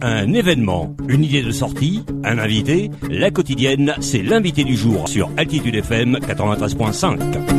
Un événement, une idée de sortie, un invité, la quotidienne, c'est l'invité du jour sur Altitude FM 93.5.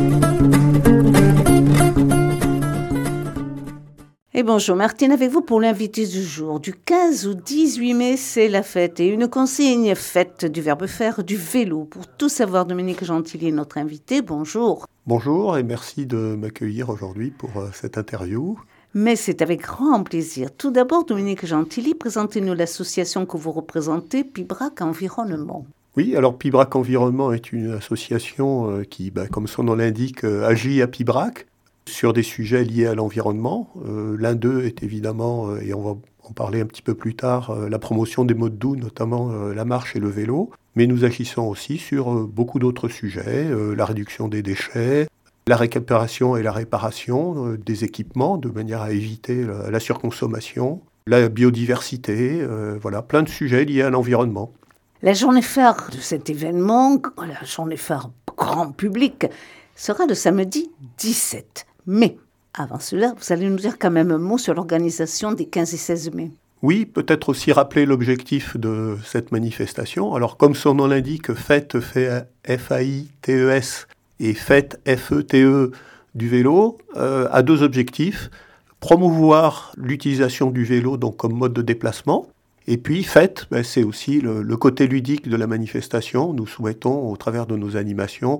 Et bonjour Martine, avec vous pour l'invité du jour. Du 15 au 18 mai, c'est la fête et une consigne faite du verbe faire, du vélo. Pour tout savoir, Dominique Gentili est notre invité. Bonjour. Bonjour et merci de m'accueillir aujourd'hui pour cette interview. Mais c'est avec grand plaisir. Tout d'abord, Dominique Gentili, présentez-nous l'association que vous représentez, Pibrac Environnement. Oui, alors Pibrac Environnement est une association qui, comme son nom l'indique, agit à Pibrac sur des sujets liés à l'environnement. L'un d'eux est évidemment, et on va en parler un petit peu plus tard, la promotion des modes doux, notamment la marche et le vélo. Mais nous agissons aussi sur beaucoup d'autres sujets, la réduction des déchets, la récupération et la réparation des équipements de manière à éviter la surconsommation, la biodiversité, voilà, plein de sujets liés à l'environnement. La journée phare de cet événement, la journée phare grand public, sera le samedi 17 mai. Avant cela, vous allez nous dire quand même un mot sur l'organisation des 15 et 16 mai. Oui, peut-être aussi rappeler l'objectif de cette manifestation. Alors, comme son nom l'indique, fête, F-A-I-T-E-S, et fête, F-E-T-E, du vélo, a deux objectifs. Promouvoir l'utilisation du vélo donc comme mode de déplacement. Et puis, fête, c'est aussi le côté ludique de la manifestation. Nous souhaitons, au travers de nos animations,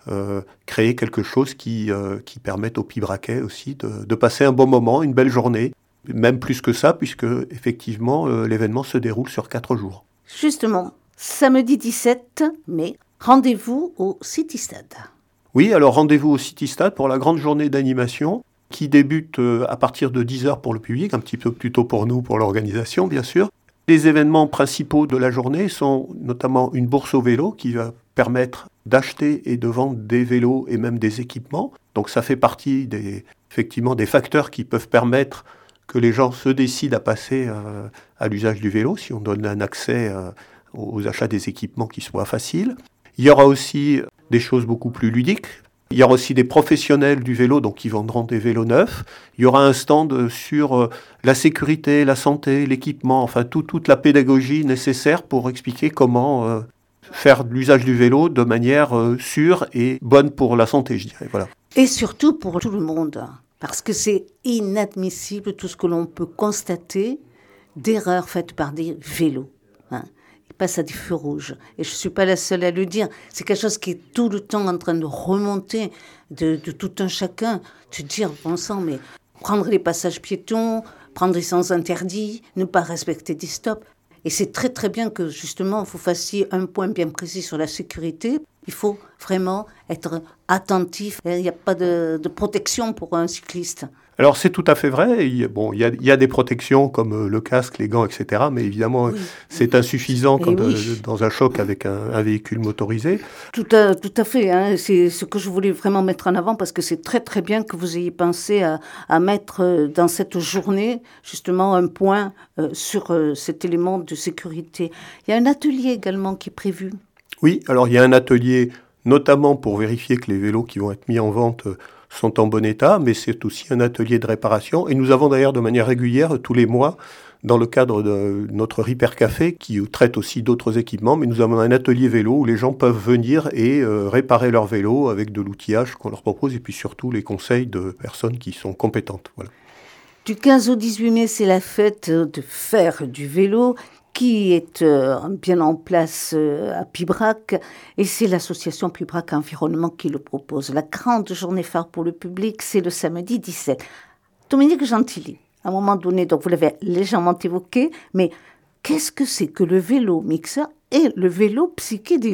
créer quelque chose qui permette aux Pibracais aussi de passer un bon moment, une belle journée. Même plus que ça, puisque effectivement l'événement se déroule sur 4 jours. Justement, samedi 17 mai, rendez-vous au City Stade. Oui, alors rendez-vous au City Stade pour la grande journée d'animation qui débute à partir de 10h pour le public, un petit peu plus tôt pour nous, pour l'organisation bien sûr. Les événements principaux de la journée sont notamment une bourse au vélo qui va permettre d'acheter et de vendre des vélos et même des équipements. Donc ça fait partie effectivement des facteurs qui peuvent permettre que les gens se décident à passer à l'usage du vélo, si on donne un accès aux achats des équipements qui soient faciles. Il y aura aussi des choses beaucoup plus ludiques. Il y aura aussi des professionnels du vélo, donc qui vendront des vélos neufs. Il y aura un stand sur la sécurité, la santé, l'équipement, enfin toute la pédagogie nécessaire pour expliquer comment faire l'usage du vélo de manière sûre et bonne pour la santé, je dirais. Voilà. Et surtout pour tout le monde. Parce que c'est inadmissible tout ce que l'on peut constater d'erreurs faites par des vélos. Ils passent à des feux rouges. Et je ne suis pas la seule à le dire. C'est quelque chose qui est tout le temps en train de remonter de tout un chacun. De dire, bon sang, mais prendre les passages piétons, prendre les sens interdits, ne pas respecter des stops. Et c'est très très bien que justement vous fassiez un point bien précis sur la sécurité. Il faut vraiment être attentif. Il n'y a pas de protection pour un cycliste. Alors c'est tout à fait vrai. Il y a des protections comme le casque, les gants, etc. Mais évidemment, c'est insuffisant dans un choc avec un véhicule motorisé. Tout à fait. C'est ce que je voulais vraiment mettre en avant parce que c'est très très bien que vous ayez pensé à mettre dans cette journée justement un point sur cet élément de sécurité. Il y a un atelier également qui est prévu. Oui, alors il y a un atelier notamment pour vérifier que les vélos qui vont être mis en vente sont en bon état, mais c'est aussi un atelier de réparation. Et nous avons d'ailleurs de manière régulière, tous les mois, dans le cadre de notre Repair Café, qui traite aussi d'autres équipements, mais nous avons un atelier vélo où les gens peuvent venir et réparer leur vélo avec de l'outillage qu'on leur propose, et puis surtout les conseils de personnes qui sont compétentes. Voilà. Du 15 au 18 mai, c'est la fête de faire du vélo, qui est bien en place à Pibrac, et c'est l'association Pibrac Environnement qui le propose. La grande journée phare pour le public, c'est le samedi 17. Dominique Gentili, à un moment donné, donc vous l'avez légèrement évoqué, mais qu'est-ce que c'est que le vélo mixeur et le vélo psychédélique ?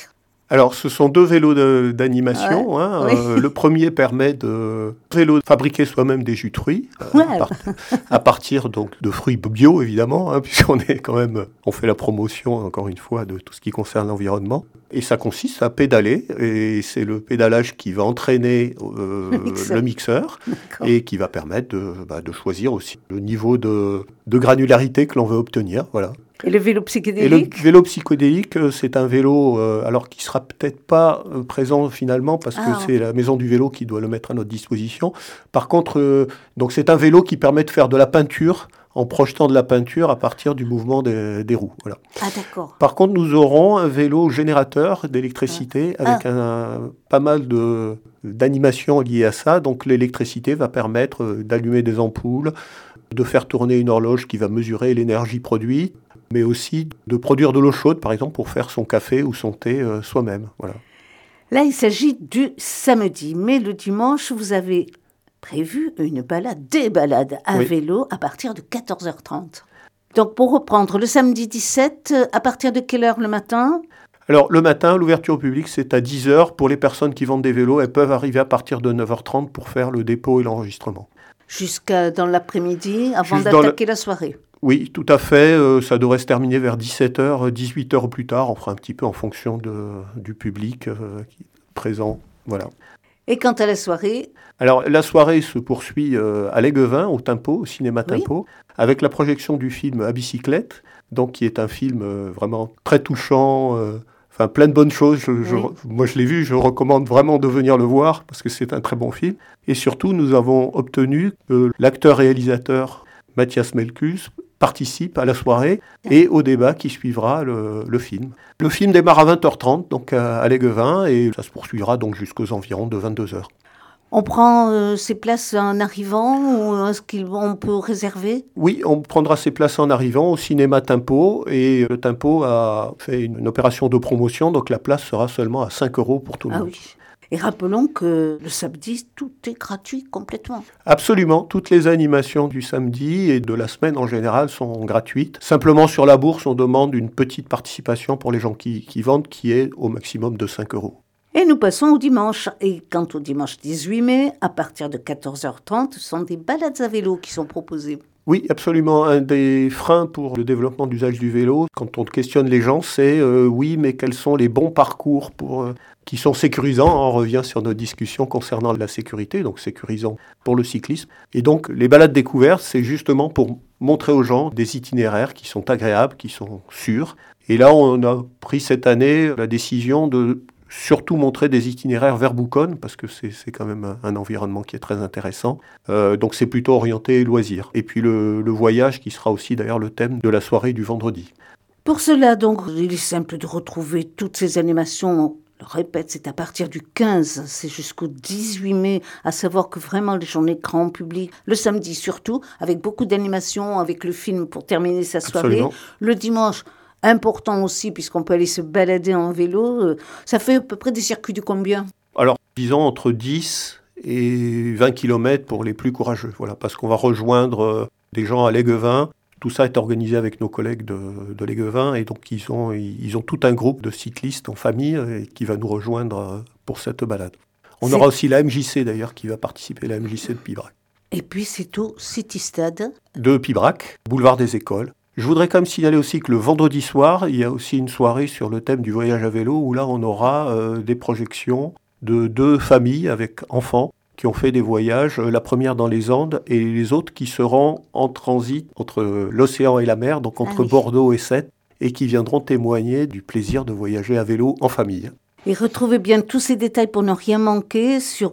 Alors, ce sont deux vélos d'animation. Le premier permet de fabriquer soi-même des jus de fruits, à partir donc de fruits bio, évidemment, puisqu'on fait la promotion, encore une fois, de tout ce qui concerne l'environnement. Et ça consiste à pédaler, et c'est le pédalage qui va entraîner le mixeur, et qui va permettre de choisir aussi le niveau de granularité que l'on veut obtenir, voilà. Et le vélo psychédélique ? Et le vélo psychédélique, c'est un vélo alors qui ne sera peut-être pas présent finalement parce que c'est la maison du vélo qui doit le mettre à notre disposition. Par contre, donc c'est un vélo qui permet de faire de la peinture en projetant de la peinture à partir du mouvement des roues. Voilà. Ah, d'accord. Par contre, nous aurons un vélo générateur d'électricité avec pas mal d'animations liées à ça. Donc l'électricité va permettre d'allumer des ampoules, de faire tourner une horloge qui va mesurer l'énergie produite, mais aussi de produire de l'eau chaude, par exemple, pour faire son café ou son thé soi-même. Voilà. Là, il s'agit du samedi, mais le dimanche, vous avez prévu des balades à vélo à partir de 14h30. Donc, pour reprendre, le samedi 17, à partir de quelle heure le matin ? Alors, le matin, l'ouverture au public, c'est à 10h. Pour les personnes qui vendent des vélos, elles peuvent arriver à partir de 9h30 pour faire le dépôt et l'enregistrement. Jusqu'à dans l'après-midi, avant d'attaquer la soirée. Oui, tout à fait. Ça devrait se terminer vers 17h, 18h au plus tard. On fera un petit peu en fonction du public qui est présent. Voilà. Et quant à la soirée ? Alors, la soirée se poursuit à l'Aiguevin, au Tempo, au cinéma Tempo, avec la projection du film À bicyclette, donc qui est un film vraiment très touchant, plein de bonnes choses. Moi, je l'ai vu, je recommande vraiment de venir le voir, parce que c'est un très bon film. Et surtout, nous avons obtenu que l'acteur-réalisateur Mathias Melkus participe à la soirée et au débat qui suivra le film. Le film démarre à 20h30, donc à l'Aiguevin, et ça se poursuivra donc jusqu'aux environs de 22h. On prend ses places en arrivant ou est-ce qu'on peut réserver ? Oui, on prendra ses places en arrivant au cinéma Tempo, et le Tempo a fait une opération de promotion, donc la place sera seulement à 5 € pour tout le monde. Oui. Et rappelons que le samedi, tout est gratuit complètement. Absolument, toutes les animations du samedi et de la semaine en général sont gratuites. Simplement sur la bourse, on demande une petite participation pour les gens qui vendent, qui est au maximum de 5 €. Et nous passons au dimanche. Et quant au dimanche 18 mai, à partir de 14h30, ce sont des balades à vélo qui sont proposées. Oui, absolument. Un des freins pour le développement d'usage du vélo, quand on questionne les gens, c'est oui, mais quels sont les bons parcours qui sont sécurisants ? On revient sur nos discussions concernant la sécurité, donc sécurisant pour le cyclisme. Et donc, les balades découvertes, c'est justement pour montrer aux gens des itinéraires qui sont agréables, qui sont sûrs. Et là, on a pris cette année la décision de surtout montrer des itinéraires vers Bouconne, parce que c'est quand même un environnement qui est très intéressant. Donc c'est plutôt orienté loisirs. Et puis le voyage qui sera aussi d'ailleurs le thème de la soirée du vendredi. Pour cela, donc, il est simple de retrouver toutes ces animations. Je le répète, c'est à partir du 15, c'est jusqu'au 18 mai, à savoir que vraiment les journées grand public, le samedi surtout, avec beaucoup d'animations, avec le film pour terminer sa soirée. Absolument. Le dimanche, important aussi, puisqu'on peut aller se balader en vélo. Ça fait à peu près des circuits de combien ? Alors, disons entre 10 et 20 km pour les plus courageux. Voilà, parce qu'on va rejoindre des gens à l'Aiguevin. Tout ça est organisé avec nos collègues de l'Aiguevin. Et donc, ils ont tout un groupe de cyclistes en famille qui va nous rejoindre pour cette balade. On aura aussi la MJC d'ailleurs qui va participer, la MJC de Pibrac. Et puis, c'est au City Stade de Pibrac, boulevard des Écoles. Je voudrais quand même signaler aussi que le vendredi soir, il y a aussi une soirée sur le thème du voyage à vélo, où là on aura des projections de 2 familles avec enfants qui ont fait des voyages, la première dans les Andes et les autres qui seront en transit entre l'océan et la mer, donc entre Bordeaux et Sète, et qui viendront témoigner du plaisir de voyager à vélo en famille. Et retrouvez bien tous ces détails pour ne rien manquer sur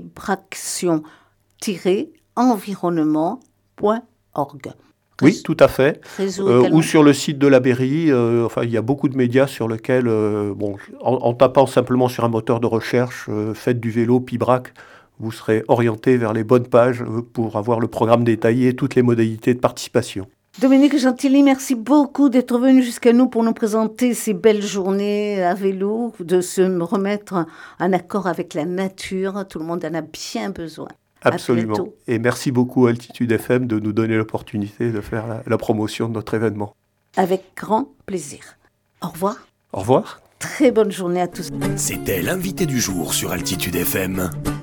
pibraction-environnement.org. Oui, tout à fait. Ou sur le site de la mairie. Il y a beaucoup de médias sur lesquels, en tapant simplement sur un moteur de recherche, faites du vélo, Pibrac, vous serez orienté vers les bonnes pages pour avoir le programme détaillé et toutes les modalités de participation. Dominique Gentili, merci beaucoup d'être venu jusqu'à nous pour nous présenter ces belles journées à vélo, de se remettre en accord avec la nature. Tout le monde en a bien besoin. Absolument. Et merci beaucoup à Altitude FM de nous donner l'opportunité de faire la promotion de notre événement. Avec grand plaisir. Au revoir. Au revoir. Très bonne journée à tous. C'était l'invité du jour sur Altitude FM.